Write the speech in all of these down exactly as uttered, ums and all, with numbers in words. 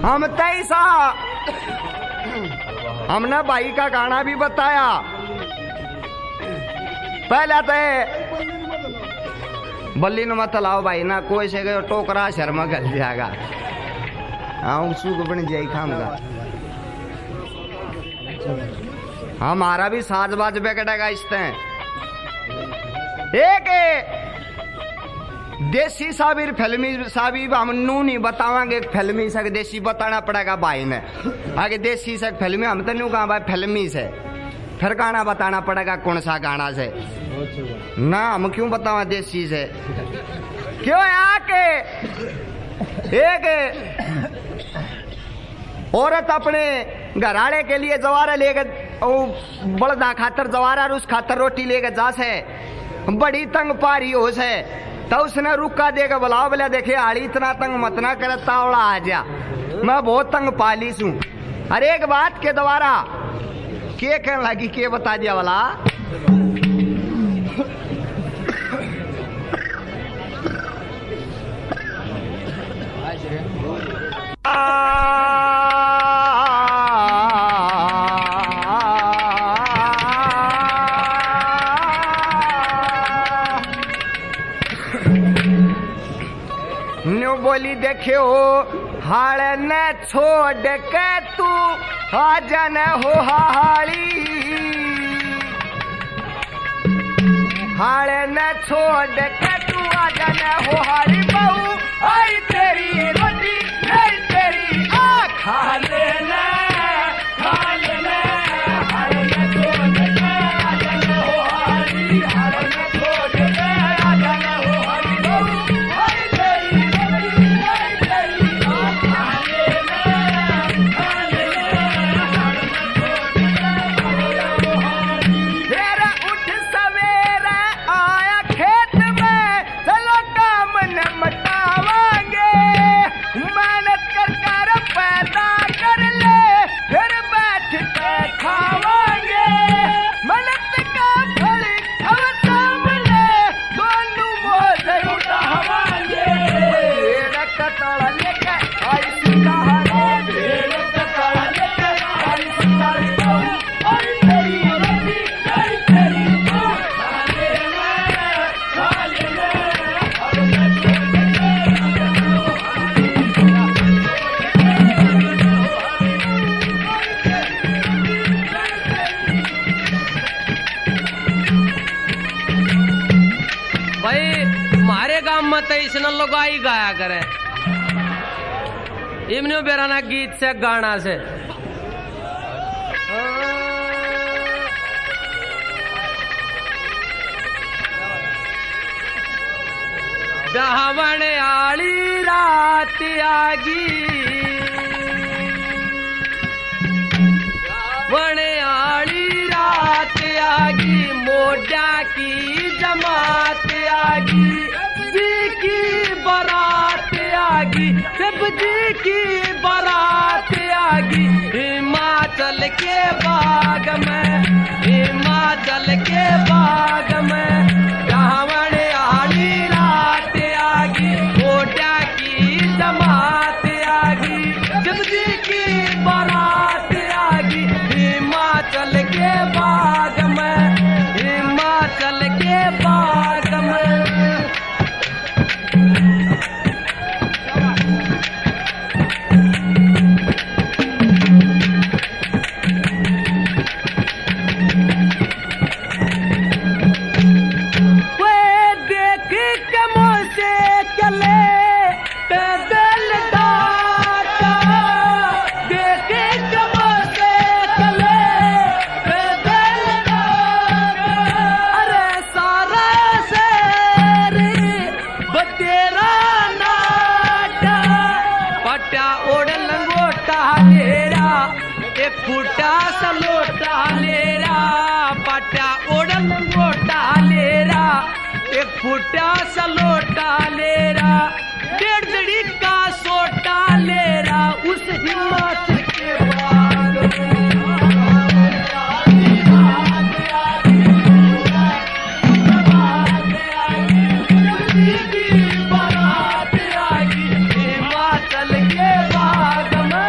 हम तैसा हमने भाई का गाना भी बताया। पहले तो बल्ली न मत लाओ भाई ना, कोई से गए टोकरा शर्मा कर जाएगा। हाँ उसको बन जाए खाम का हमारा भी साजबाज बेकटेगा इसते। एक देसी साबिर फिल्मी साबिर हम नू नहीं बतावांगे, फिल्मी से देसी बताना पड़ेगा भाई ने। आगे देसी से फिल्मी हम तो नहीं कहा भाई फिल्मी से, फिर गाना बताना पड़ेगा कौन सा गाना से ना, हम क्यों बतावा देसी से। क्यों आके एक औरत अपने घराड़े के लिए जवारा लेकर बड़दा खातर जवारा और उस खातर रोटी लेकर जा से बड़ी तंग पारी हो से, तो उसने रुका देगा बुलाओ बोला देखे आड़ी इतना तंग मत ना कर, तावड़ा आ जा मैं बहुत तंग पाली हूँ। अरे एक बात के द्वारा के कहने लगी के बता दिया वाला। न्यू बोली देखियो हाल न छोड़ के तू हाजन हो हाली, हाल न छोड़ के तू हाजन हो हाली बहू आई तेरी रोटी आई तेरी आ खा लेना खा लेना। हाल न छोड़ के हाजन हो हाली, हाल न छोड़ के हाजन हो हाली बहू आई तेरी रोटी आई तेरी आ खा लेना खा लेना। फिर उठ सवेरा आया खेत में चलो काम निपटावांगे, मेहनत कर कर पैदा कर ले फिर बैठ के खावांगे, मेहनत का फल अब सामने दोनों बोझ उठावांगे। भेड़ कतड़ा लेके आई सितारे, भेड़ कतड़ा लेके आई सितारे बहू आई तेरी रोटी आई तेरी आ खा लेना खा लेना। भाई हमारे गांव में तो इसने लोग आई गाया करे इमने बेराना गीत से गाना से। ब्याहवण आली रात आगी वण आली रात आगी, मोटा की जमात आगी, जी की बारात आगी, शिव जी की बारात आगी। हिमाचल के बाग में हिमाचल के बाग में ब्याहवण आली रात आगी, मोटा की जमात आगी, शिव जी की बारात आगी। हिमाचल के बाग में हिमाचल के बाग में। फूटा सा लोटा लेरा पटा ओढ़न गोटा लेरा, एक फूटा सा लोटा लेरा, डेढ़ दड़ी का सोटा लेरा, उस हिमाचल के बाग में।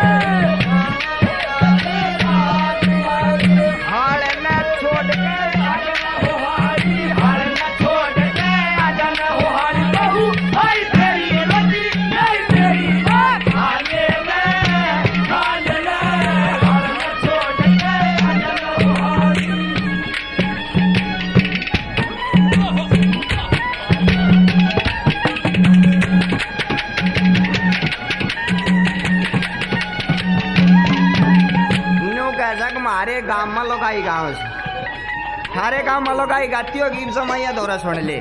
गांव में लोगाई गाँव से थारे गांव में लोगाई गाती होगी समय दौरा सुन ले।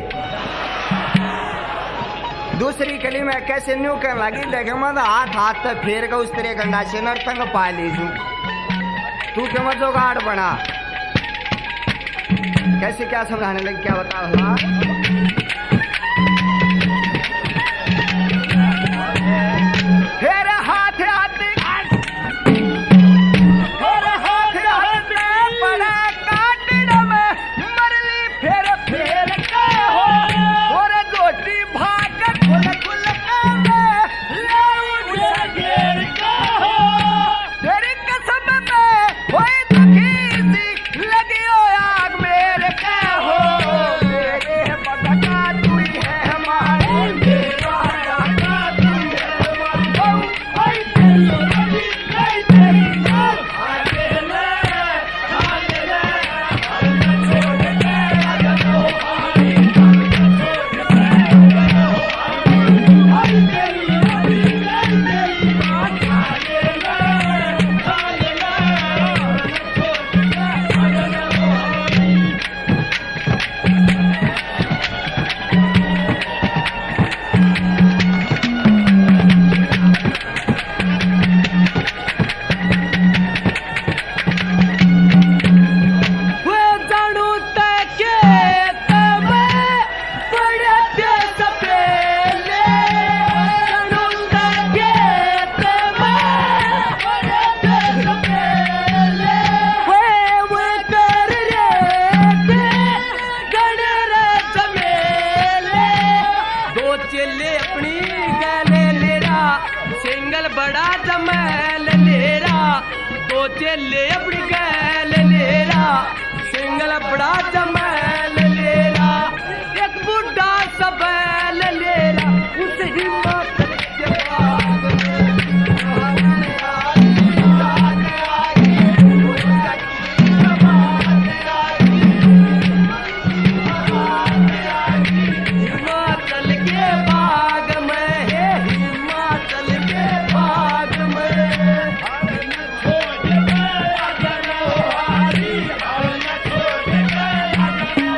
दूसरी कली में कैसे न्यू कर लगी देखे मत हाथ हाथ तक फेर का उस तरह गंडा से नर्तंग पा लीजू तू क्यों मत जोगाड़ बना कैसे क्या समझाने लगी क्या बता भला फेर हाथ हाथ फेर हाथ हाथ बड़ा काटड़ में मरली फेर फेर के हो और दोटी भाग खुल खुल के ले घेर के हो तेरी कसम में होए दुखी सी लगी हो आग मेरे के हो मेरे बदका तू ही है हमारे मेरा बदका तू ही है हमारा आई तेरी आई तेरी आगे ले आगे ले छोड़ के आजा तो आई आई तेरी आई तेरी बात आगे ले आगे ले छोड़ के आजा तो वे जानू तके तमे बड़े देश पेले जानू तके तमे बड़े देश पेले वे वे कर रे के गण रे जमेले दो चेले अपनी गले लेरा सिंगल बड़ा जमैल लेरा दो चेले अपनी गले लेरा सिंगल बड़ा जमैल लेरा एक बुढ़ा सबैल लेरा उस हिम्मत के बाद हिमाचल के बाग में है हिमाचल के बाग में छोड़ के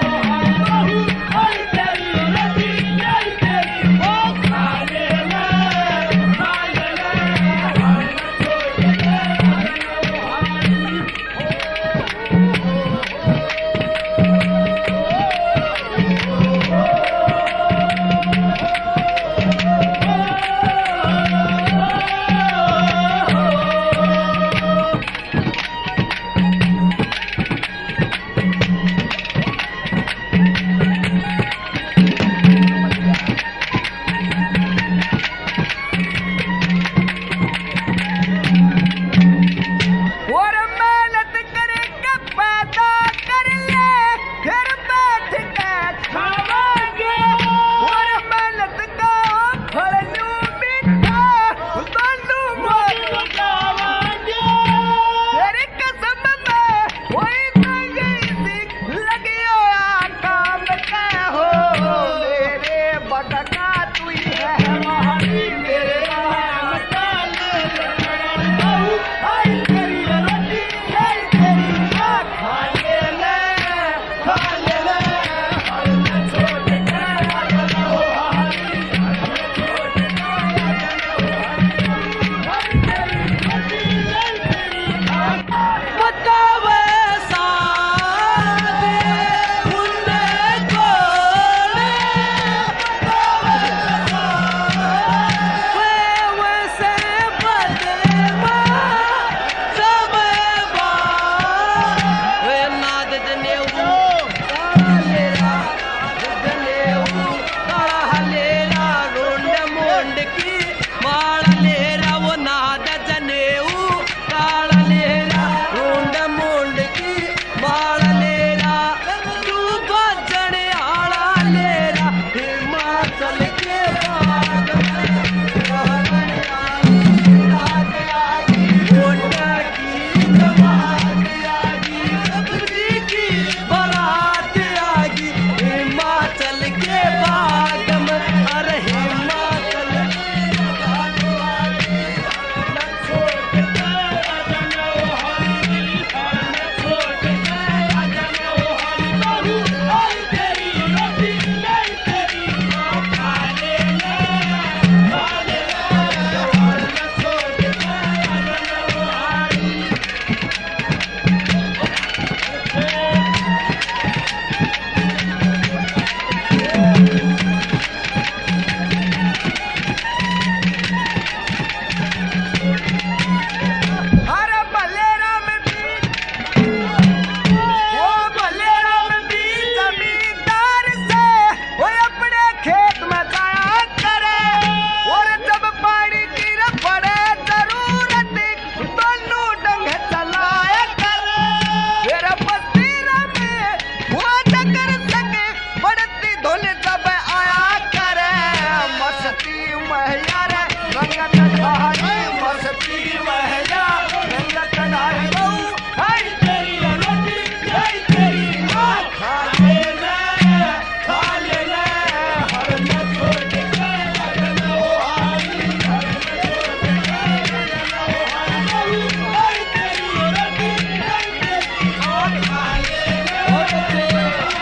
रोटी वह जा रंगत नारी बहू आई तेरी रोटी आई तेरी माँ खा ले ले खा ले ले हर न छोड़ के हर न हो आई हर न छोड़ के हर न हो आई तेरी रोटी आई तेरी माँ खा ले ले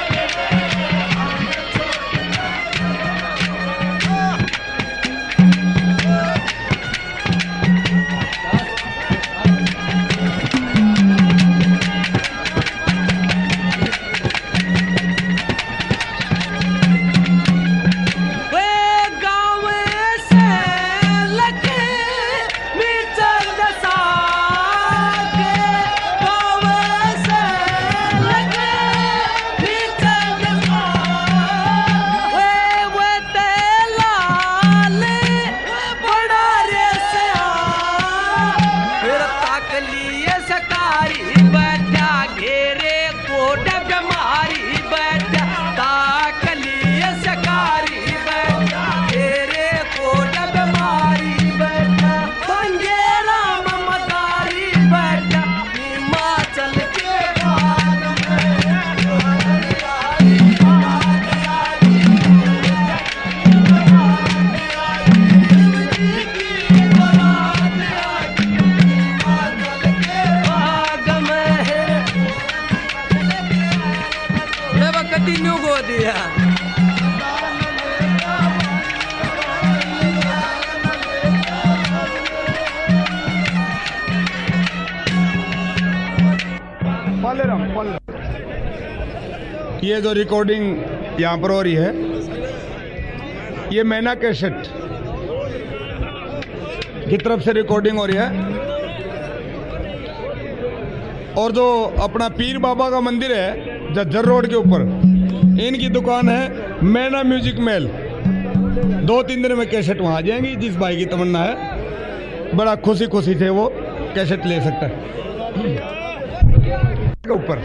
ये जो रिकॉर्डिंग यहाँ पर हो रही है ये मैना कैसेट की तरफ से रिकॉर्डिंग हो रही है। और जो अपना पीर बाबा का मंदिर है जज्जर रोड के ऊपर, इनकी दुकान है मैना म्यूजिक मेल। दो तीन दिन में कैसेट वहाँ आ जाएंगी। जिस भाई की तमन्ना है बड़ा खुशी खुशी से वो कैसेट ले सकता है के ऊपर।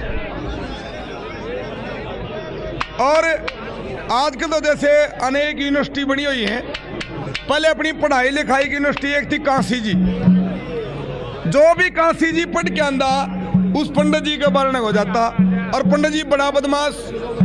और आजकल तो जैसे अनेक यूनिवर्सिटी बनी हुई हैं। पहले अपनी पढ़ाई लिखाई की यूनिवर्सिटी एक थी काशी जी। जो भी काशी जी पढ़ के आंदा उस पंडित जी का वर्णन हो जाता। और पंडित जी बड़ा बदमाश,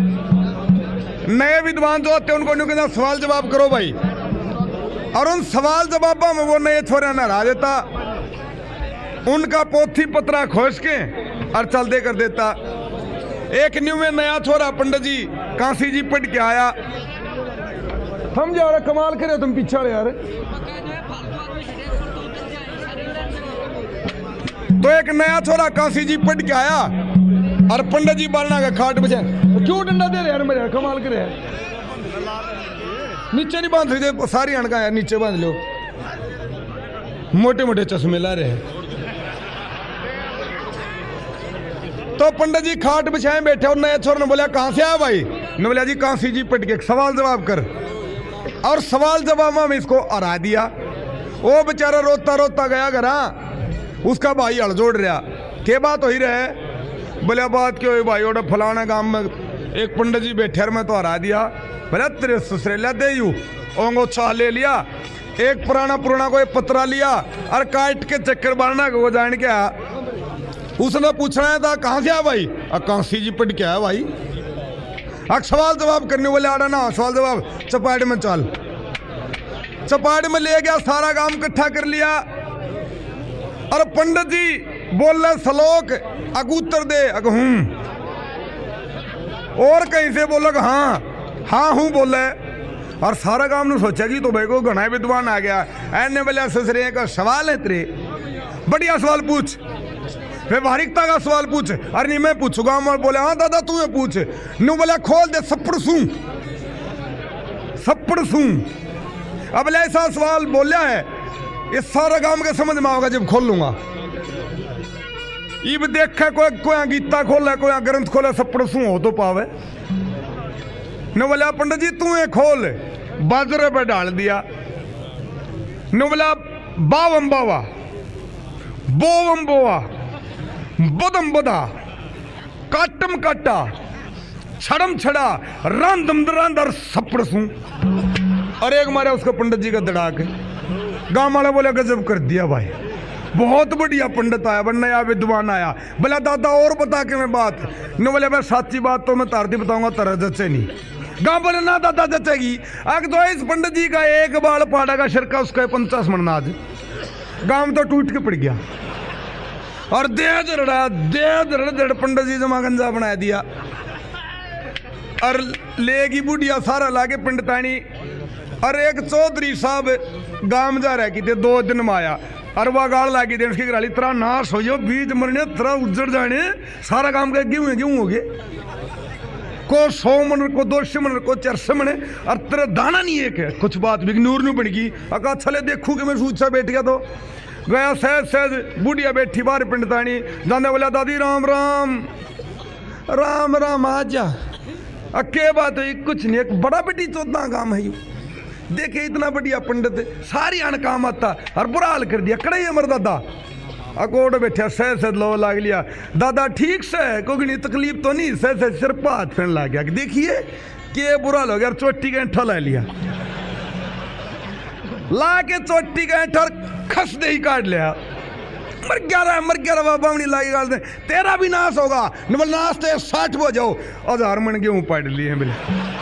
नए विद्वान जो आते उनको नहीं कहता सवाल जवाब करो भाई। और उन सवाल जवाबों में वो नए छोरे नहरा देता, उनका पोथी पत्रा खोज के और चल दे कर देता। एक न्यू में नया छोरा पंडित जी काशी जी पढ़ के आया। हम जा रहे कमाल करे तुम पीछे यार। तो एक नया छोरा काशी जी पढ़ के आया और पंडित जी बालना का खाट बचा। क्यों डंडा दे रहे यार मेरे, कमाल करे। नीचे नहीं बांध सकते, सारी अणका यार नीचे बांध लो। मोटे मोटे चश्मे ला रहे हैं। तो पंडित जी खाट बिछाए बैठे और नए छोर ने बोला कहां से आया भाई? ने बोला जी काशी जी पढ़ के सवाल जवाब कर। और सवाल जवाब में इसको हरा दिया। वो बेचारा रोता रोता गया घरा। उसका भाई हड़ जोड़ रहा, के बात हो ही रहे? बोले बात क्यों हुई भाई? और फलाना गांव में एक पंडित जी बैठे मैं तो हरा दिया। बोला तेरे ससुरे ला दे यू ओंगो चाह ले लिया। एक पुराना पुराना कोई पतरा लिया और काट के चक्कर बारना को जान के आ। उसने पूछना था कहाँ से आया भाई? काशी जी पढ़ के आया भाई। अब सवाल जवाब करने वाले आड़ा ना, सवाल जवाब चपाट में चल। चपाट में ले गया, सारा काम इकट्ठा कर लिया। और पंडित जी बोल रहे श्लोक अगूतर दे अग हूं। और कहीं से बोला हाँ हाँ हूं बोले। और सारा काम ने सोचा कि तो भाई को घना विद्वान आ गया। ऐने बोले ससुरे का सवाल है तेरे, बढ़िया सवाल पूछ, व्यवहारिकता का सवाल पूछ। अरे नहीं मैं पूछूंगा। मैं बोले हाँ दादा तू पूछ। नु बोला खोल दे सपड़ सू सपड़ सू। अब ऐसा सवाल बोलिया है ये सारा काम के समझ में आओगा जब खोल लूंगा। इब देखा कोई कोई गीता खोला कोई ग्रंथ खोला सपड़ सू हो तो पावे। न बोला पंडित जी तू खोल, बाजरे पे डाल दिया। न बोला बावम बावा बोवम बोवा बदम बदा काटम काटा छड़म छड़ा रांदम रांदर सपड़ सू। और एक मारे उसका पंडित जी का दड़ाक। गांव वाला बोले गजब कर दिया भाई। बहुत बढ़िया पंडित आया, बन नया विद्वान आया। बोला दादा और बता के मैं बात न, बोले मैं साची बात तो मैं तारती बताऊंगा, तरह जचे नहीं। गाँव बोले ना दादा जचेगी। अग तो इस पंडित जी का एक बाल पाड़ा का शिरका उसका पंचास मन नाज, गाँव तो टूट के पड़ गया और दे दड़ा दे दड़ दड़ पंडित जी जमा गंजा बना दिया और लेगी बुढ़िया सारा लागे पंडितानी। और एक चौधरी साहब गांव जा रहे की थे, दो दिन में आया और वह गाड़ लागी थे उसकी गराली, तेरा नाश हो जाओ, बीज मरने तेरा उजड़ जाने, सारा काम का गेहूं गेहूं हो गए, को सौ मन को दो सौ मन को चार सौ मन और तेरा दाना नहीं एक है। कुछ बात भी नूर नहीं बन गई। अका छले देखू कि मैं सूचा बैठ गया तो गया सहज सहज बुढ़िया बैठी बाहर पंडितानी जाने बोला दादी राम राम राम राम आ जा। अके बात है कुछ नहीं, एक बड़ा बेटी चौदह काम है यू देखे, इतना बढ़िया पंडित सारी अन काम आता और बुरा हाल कर दिया। कड़े अमर दादा अकोट बैठा सह सह लो लाग लिया, दादा ठीक से कोई तकलीफ तो नहीं, सह सह सिर पर हाथ फेरने लग गया। देखिए के बुरा हो गया, चोटी का ऐठा ला लिया, ला के चोटी का ऐठा खस दे ही काट लिया। मर गया रहा मर गया रहा बामणी लागे गाल दे, तेरा भी नाश होगा। नाश तो साठ हो जाओ, हजार मन गेहूं पाड़ लिए हैं बोले।